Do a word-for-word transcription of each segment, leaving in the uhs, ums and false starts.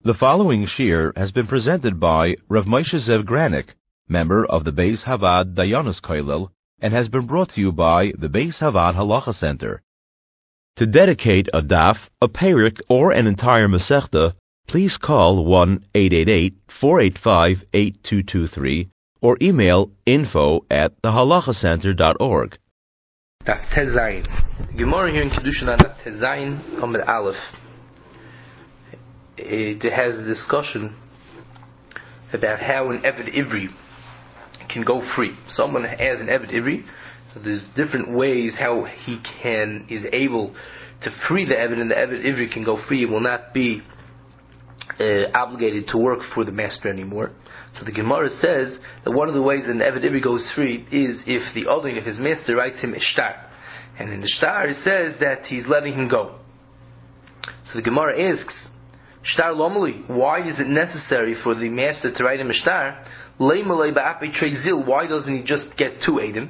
The following shir has been presented by Rav Moshe Zev Granik, member of the Beis Havad Dayanos Kollel, and has been brought to you by the Beis Havad Halacha Center. To dedicate a daf, a perik, or an entire masechta, please call one eight eight eight, four eight five, eight two two three or email info at thehalachacenter dot org. Daf Tezayin. Gemara here in Kedushin Daf Tezayin Amud Aleph. It has a discussion about how an Eved Ivri can go free. Someone has an Eved Ivri, so there's different ways how he can is able to free the Eved, and the Eved Ivri can go free. It will not be uh, obligated to work for the master anymore. So the Gemara says that one of the ways an Eved Ivri goes free is if the Odin of his master writes him Ishtar, and in the Ishtar it says that he's letting him go. So the Gemara asks, Shtar Lomali, why is it necessary for the master to write him a shtar? Why doesn't he just get two Eidim?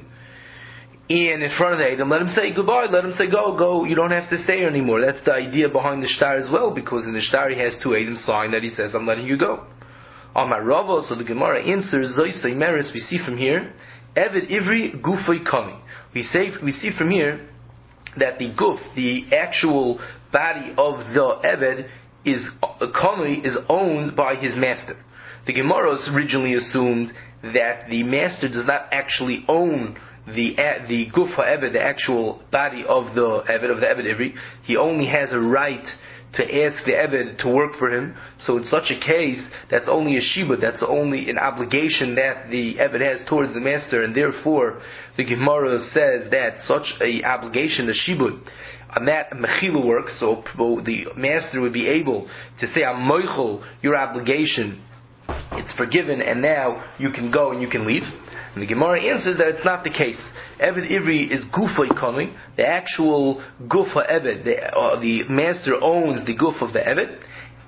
And in front of the Eidim, let him say goodbye, let him say go, go, you don't have to stay here anymore. That's the idea behind the shtar as well, because in the shtar he has two Eidim sign that he says, I'm letting you go. On my Rava, so the Gemara answers, Zoisei Meris, we see from here, Eved Ivri Gufay Kami. We say, we see from here that the guf, the actual body of the Eved, is Kami is owned by his master. The Gemara originally assumed that the master does not actually own the the Guf HaEved, the actual body of the Eved, of the Eved Ivri. He only has a right to ask the Eved to work for him. So in such a case, that's only a shibud, that's only an obligation that the Eved has towards the master, and therefore the Gemara says that such a obligation, the shibud, and that mechila works, so the master would be able to say, I'm moichel, your obligation, it's forgiven, and now you can go and you can leave. And the Gemara answers that it's not the case. Eved Ivri is gufay kami, the actual gufa Eved, the, uh, the master owns the guf of the Eved,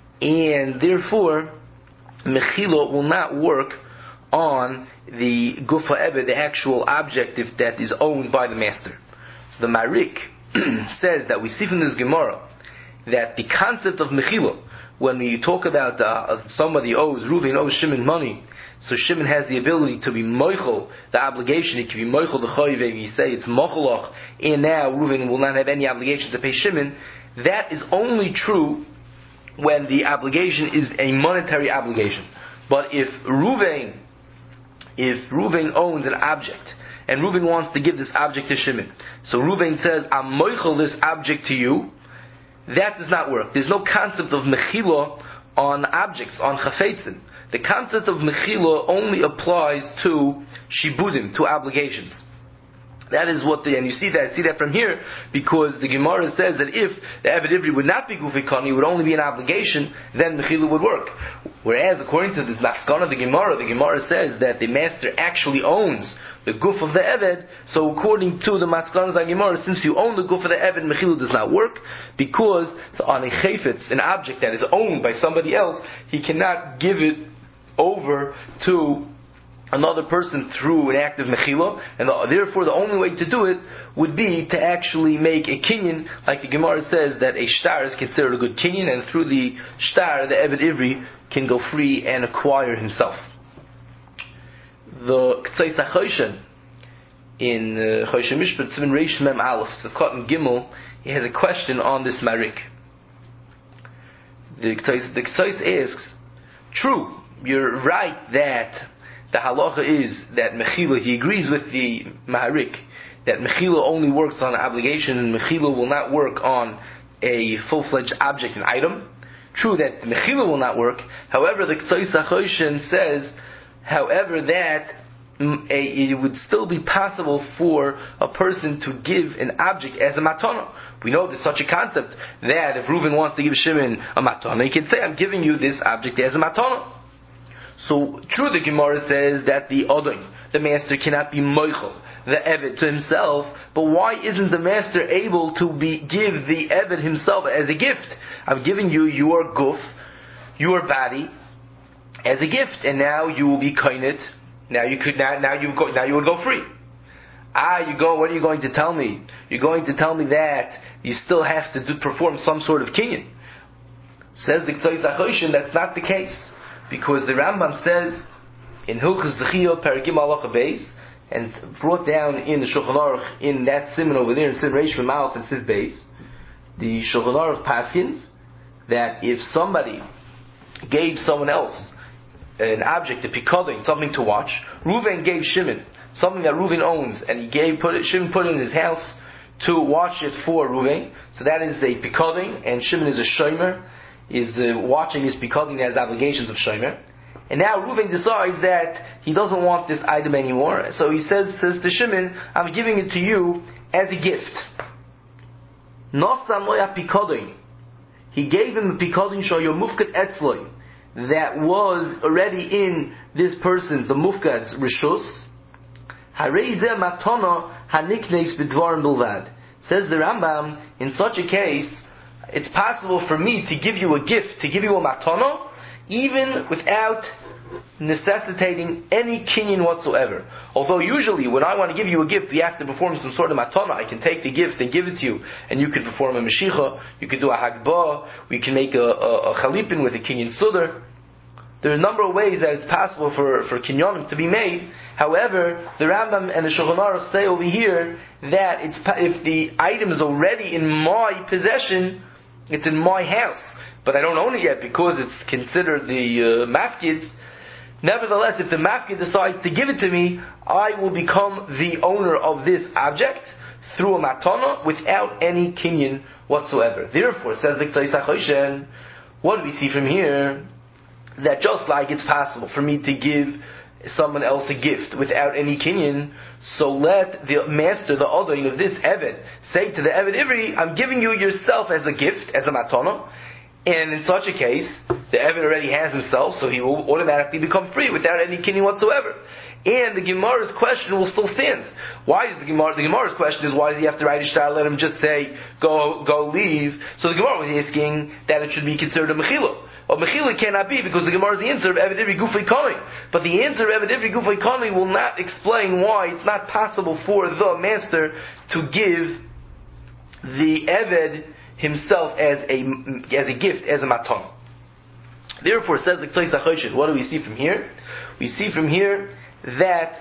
and therefore mechila will not work on the gufa Eved, the actual object if that is owned by the master. The Marik says that we see from this Gemara that the concept of mechila, when we talk about uh, somebody owes, Reuven owes Shimon money, so Shimon has the ability to be moichel, the obligation, he can be moichel the choiv, and you say it's mochelach, and now Reuven will not have any obligation to pay Shimon. That is only true when the obligation is a monetary obligation. But if Reuven, if Reuven owns an object, and Reuven wants to give this object to Shimon, so Reuven says, I'm moichel this object to you, that does not work. There's no concept of mechila on objects, on chafetzin. The concept of mechila only applies to shibudim, to obligations. That is what the, and you see that, see that from here, because the Gemara says that if the Eved Ivri would not be Gufay Kani, it would only be an obligation, then Mechila would work. Whereas according to this Maskana of the Gemara, the Gemara says that the master actually owns the Guf of the Eved, so according to the Maskana of the Gemara, since you own the Guf of the Eved, Mechila does not work, because so on a Chayfetz, an object that is owned by somebody else, he cannot give it over to another person through an act of mechila, and the, therefore the only way to do it would be to actually make a kinyan, like the Gemara says that a shtar is considered a good kinyan, and through the shtar the Eved Ivri can go free and acquire himself. The K'tzais HaChoshen in uh, Choshen Mishpat Tzivin Reish Mem Aleph, the Cotton Gimel, he has a question on this Marik. The K'tzais, the K'tzais asks, true, you're right that the halacha is that mechila, he agrees with the Maharik, that mechila only works on obligation and mechila will not work on a full-fledged object, an item. True that mechila will not work. However, the K'tzais HaChoshen says, however, that mm, a, it would still be possible for a person to give an object as a matana. We know there's such a concept that if Reuven wants to give Shimon a matana, he can say, I'm giving you this object as a matana. So, true, the Gemara says that the Odin, the master, cannot be moichel, the Eved, to himself, but why isn't the master able to be give the Eved himself as a gift? I'm giving you your guf, your body, as a gift, and now you will be koinit. Now you could now, now you go now you will go free. Ah, you go. What are you going to tell me? You're going to tell me that you still have to do, perform some sort of kinyan. Says the Ktsois HaChoshen, that's not the case, because the Rambam says in Hilchos Zechiyah Perek Gimel Halacha Beis, and brought down in the Shulchan Aruch in that siman over there in Siman Reish V'Malach and Siv Beis, the Shulchan Aruch paskins that if somebody gave someone else an object, a pikadon, something to watch, Reuven gave Shimon something that Reuven owns, and he gave put it, Shimon put it in his house to watch it for Reuven. So that is a pikadon, and Shimon is a shomer, is uh, watching his pikadon, has obligations of shomer. And now Reuven decides that he doesn't want this item anymore, so he says says to Shimon, "I'm giving it to you as a gift." Nosan loya pikadon. He gave him a pikadon shoyo mufkad etzloi that was already in this person's, the mufkad's rishus. Harei zeh matana haniknes b'dvarim bilvad. Says the Rambam, in such a case, it's possible for me to give you a gift, to give you a matana, even without necessitating any kinyan whatsoever. Although usually when I want to give you a gift, we have to perform some sort of matana. I can take the gift and give it to you, and you can perform a meshicha, you can do a hagbah, we can make a, a, a chalipin with a kinyan sudar. There are a number of ways that it's possible for, for kinyanim to be made. However, the Rambam and the Shulchan Aruch say over here that it's, if the item is already in my possession, it's in my house, but I don't own it yet because it's considered the uh, mafkid's. Nevertheless, if the mafkid decides to give it to me, I will become the owner of this object through a matana without any kinyan whatsoever. Therefore, says the Ktsois HaChoshen, what do we see from here? That just like it's possible for me to give someone else a gift without any kinyan, so let the master, the Adon of this Eved, say to the Eved Ivri, I'm giving you yourself as a gift, as a matana, and in such a case, the Eved already has himself, so he will automatically become free without any kinyan whatsoever. And the Gemara's question will still stand. Why is the Gemara? The Gemara's question is, why does he have to write a shtar? Let him just say, go, go, leave. So the Gemara was asking that it should be considered a mechila. Well, mechila cannot be because the Gemara is the answer of Eved Ivri Gufay Kani. But the answer of Eved Ivri Gufay Kani will not explain why it's not possible for the master to give the Eved himself as a as a gift, as a matana. Therefore, says the Ktsois HaChoshen, what do we see from here? We see from here that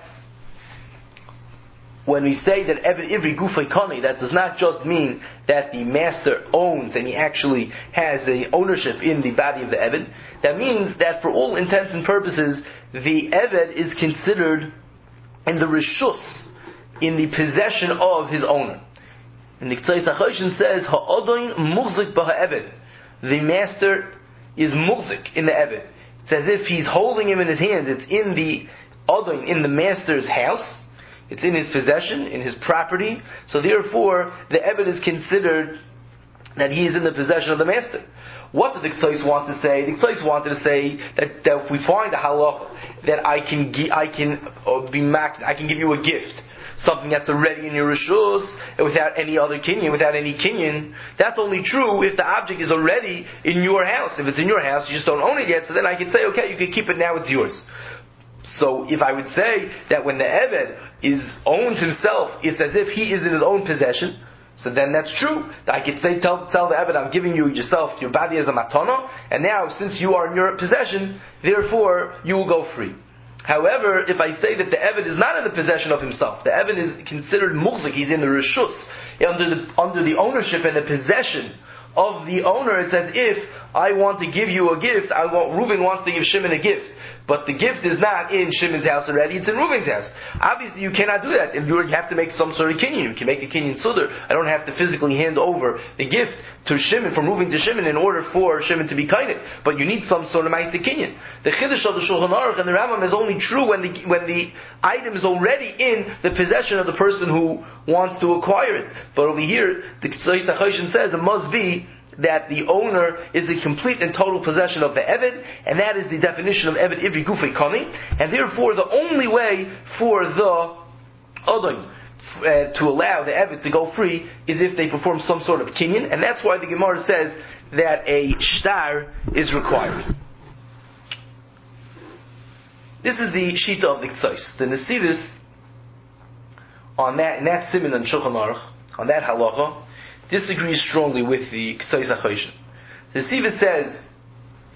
when we say that Eved Ivri Gufay Kani, that does not just mean that the master owns and he actually has the ownership in the body of the Eved. That means that for all intents and purposes, the Eved is considered in the rishus, in the possession of his owner. And the Ktsois HaChoshen says, Ha'adon muchzik b'ha'eved. The master is muchzik in the Eved. It's as if he's holding him in his hands. It's in the Adon, in the master's house. It's in his possession, in his property. So therefore, the Eved is considered that he is in the possession of the master. What did the Ktsois want to say? The Ktsois wanted to say that, that if we find a halach that I can gi- I can uh, be mak- I can give you a gift, something that's already in your rishus, without any other kinyan, without any kinyan, that's only true if the object is already in your house. If it's in your house, you just don't own it yet, so then I can say, okay, you can keep it now, it's yours. So if I would say that when the Eved is owns himself, it's as if he is in his own possession, so then that's true. I could say, tell, tell the Eved, I'm giving you yourself, your body as a matana, and now since you are in your possession, therefore you will go free. However, if I say that the Eved is not in the possession of himself, the Eved is considered muchzik, he's in the rishus, under the, under the ownership and the possession of the owner, it's as if I want to give you a gift, I want, Reuven wants to give Shimon a gift. But the gift is not in Shimon's house already, it's in Reuven's house. Obviously you cannot do that. If you have to make some sort of kinyan, you can make a kinyan sudar. I don't have to physically hand over the gift to Shimon, from Reuven to Shimon, in order for Shimon to be kainit. But you need some sort of ma'aseh kinyan. The chiddush of the Shulchan Aruch and the Rambam is only true when the, when the item is already in the possession of the person who wants to acquire it. But over here, the Ktsois HaChoshen says it must be that the owner is in complete and total possession of the Eved, and that is the definition of Eved Ivri Gufay Kani, and therefore the only way for the Adon uh, to allow the Eved to go free is if they perform some sort of kinyan, and that's why the Gemara says that a shtar is required. This is the Shita of the Ktsois. The Nesivis, on that, in that siman on Shulchan Aruch, on that halacha, disagrees strongly with the Ktsois HaChoshen. The Nesivis says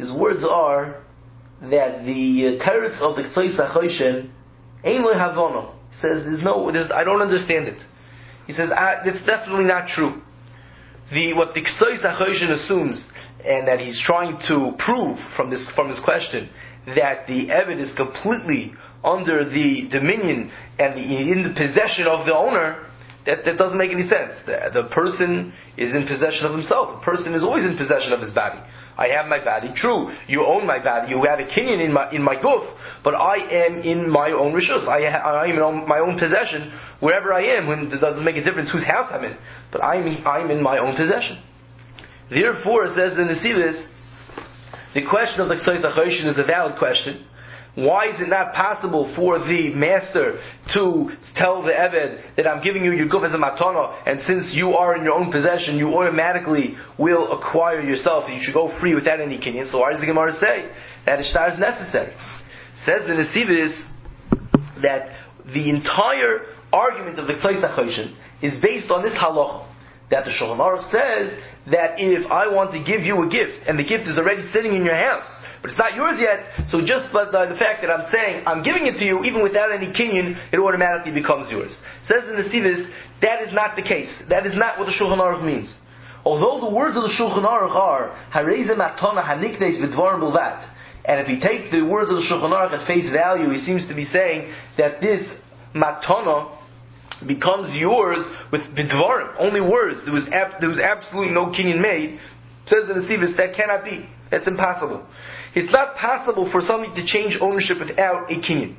his words are that the uh, teretz of the Ktsois HaChoshen ein lo havana. He says, there's no, there's, I don't understand it. He says, ah, it's definitely not true. The, what the Ktsois HaChoshen assumes, and that he's trying to prove from this, from this question, that the Eved is completely under the dominion and the, in the possession of the owner, that, that doesn't make any sense. The, the person is in possession of himself. The person is always in possession of his body. I have my body. True, you own my body. You have a kinyan in my in my guf, but I am in my own rishus. I, ha, I am in my own possession wherever I am. When it doesn't make a difference whose house I'm in, but I'm I'm in my own possession. Therefore, it says the Nesivos, the question of the Ktsois HaChoshen is a valid question. Why is it not possible for the master to tell the Eved that I'm giving you your guf as a matana, and since you are in your own possession, you automatically will acquire yourself, and you should go free without any kinyan? So why does the Gemara say that ishtar is necessary? Says the Nesivos that the entire argument of the Ktsois HaChoshen is based on this halacha, that the Shulchan Aruch says that if I want to give you a gift, and the gift is already sitting in your house, but it's not yours yet, so just by the fact that I'm saying I'm giving it to you, even without any kinyan, it automatically becomes yours. Says in the Nesivos, that is not the case. That is not what the Shulchan Aruch means. Although the words of the Shulchan Aruch are Hareze matana haniknes b'dvarim bilvat, and if you take the words of the Shulchan Aruch at face value, he seems to be saying that this matana becomes yours with bidvarim, only words. There was ab- there was absolutely no kinyan made. Says in the Nesivos, that cannot be. That's impossible. It's not possible for something to change ownership without a kinyan.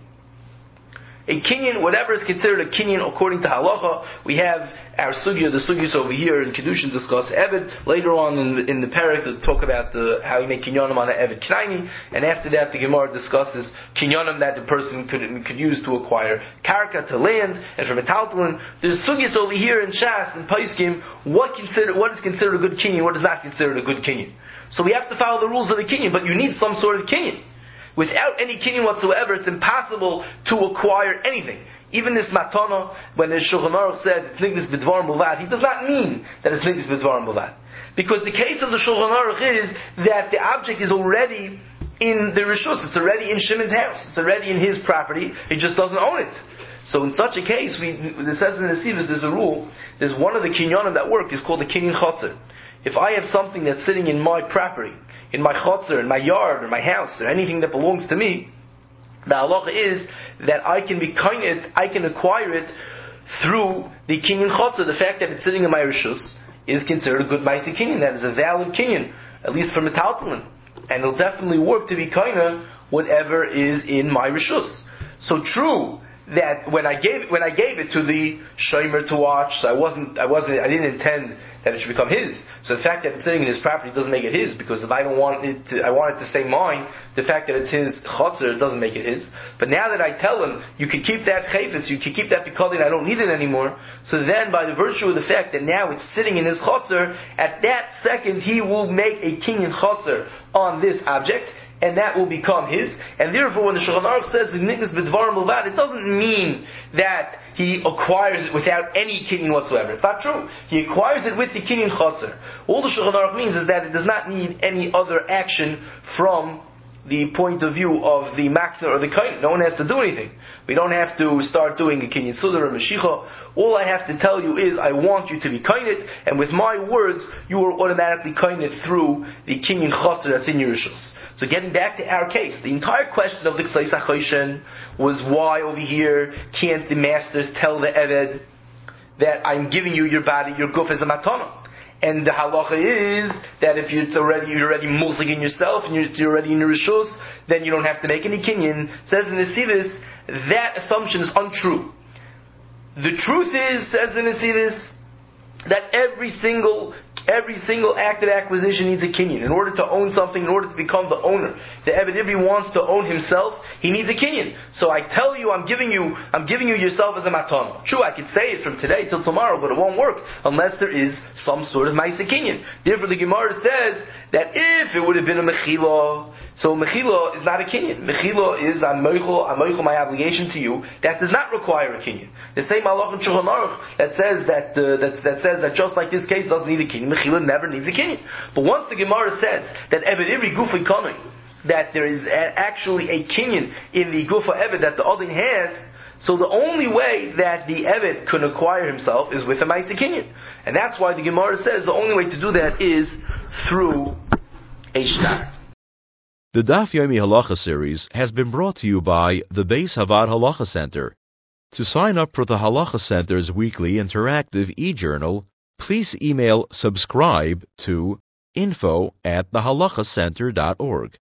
A kinyan, whatever is considered a kinyan according to halacha, we have our sugya, the sugyas over here in Kedushin discuss Eved. Later on in the, in the parak, to talk about the, how you make kinyanim on an Eved Knaini, and after that the Gemara discusses kinyanim that the person could, could use to acquire karka, to land, and from metaltalin. There's sugyas over here in Shas and Paiskim, what consider what is considered a good kinyan, what is not considered a good kinyan. So we have to follow the rules of the kinyan, but you need some sort of kinyan. Without any kinyan whatsoever, it's impossible to acquire anything. Even this matana, when the Shulchan Aruch says it's nignis b'dvarim bilvat, he does not mean that it's nignis b'dvarim bilvat. Because the case of the Shulchan Aruch is that the object is already in the rishus, it's already in Shimon's house, it's already in his property, he just doesn't own it. So in such a case, we, it says in the Nesivos, there's a rule, there's one of the kinyanim that work, is called the kinyan chotzer. If I have something that's sitting in my property, in my chotzer, in my yard, or my house, or anything that belongs to me, the halacha is that I can be kinyan, I can acquire it through the kinyan chotzer. The fact that it's sitting in my rishus is considered a good ma'aseh kinyan. That is a valid kinyan, at least for metaltalin, and it'll definitely work to be kinyan whatever is in my rishus. So true that when I gave when I gave it to the shomer to watch, so I wasn't I wasn't I didn't intend that it should become his. So the fact that it's sitting in his property doesn't make it his, because if I don't want it to, I want it to stay mine, the fact that it's his chotzer doesn't make it his. But now that I tell him, you can keep that chayfetz, you can keep that because I don't need it anymore, so then by the virtue of the fact that now it's sitting in his chotzer, at that second he will make a kinyan chotzer on this object, and that will become his. And therefore, when the Shulchan Aruch says nignis b'dvarim bilvat, it doesn't mean that he acquires it without any kinyan whatsoever. It's not true. He acquires it with the kinyan chotzer. All the Shulchan Aruch means is that it does not need any other action from the point of view of the makna or the kain. No one has to do anything. We don't have to start doing a kinyan sudar or mashicha. All I have to tell you is, I want you to be kainit, and with my words, you are automatically kainit through the kinyan chotzer that's in your rishus. So getting back to our case, the entire question of the Ktsois HaChoshen was why over here can't the masters tell the Eved that I'm giving you your body, your guf as a matana? And the halacha is that if it's already, you're already mulzig in yourself and you're, you're already in the rishus, then you don't have to make any kinyan. Says in the Nesivos, that assumption is untrue. The truth is, says in the Nesivos, that every single every single act of acquisition needs a kinyan. In order to own something, in order to become the owner, the Eved Ivri wants to own himself, he needs a kinyan. So I tell you, I'm giving you, I'm giving you yourself as a matana. True, I could say it from today till tomorrow, but it won't work unless there is some sort of ma'aseh kinyan. Therefore, the Gemara says that if it would have been a mechila, So mechila is not a kinyan. Mechila is I'm moichel, I'm moichel my obligation to you. That does not require a kinyan. The same halach in Shulchan Aruch that says that, uh, that that says that just like this case doesn't need a kinyan. Mechila never needs a kinyan. But once the Gemara says that Eved Ivri Gufi Kanoi, that there is a, actually a kinyan in the Gufa Eved that the Odin has, so the only way that the Eved can acquire himself is with a Ma'aseh kinyan. And that's why the Gemara says the only way to do that is through a shtar. The Daf Yomi Halacha series has been brought to you by the Beis Havad Halacha Center. To sign up for the Halacha Center's weekly interactive e-journal, please email subscribe to info at the halacha center dot org.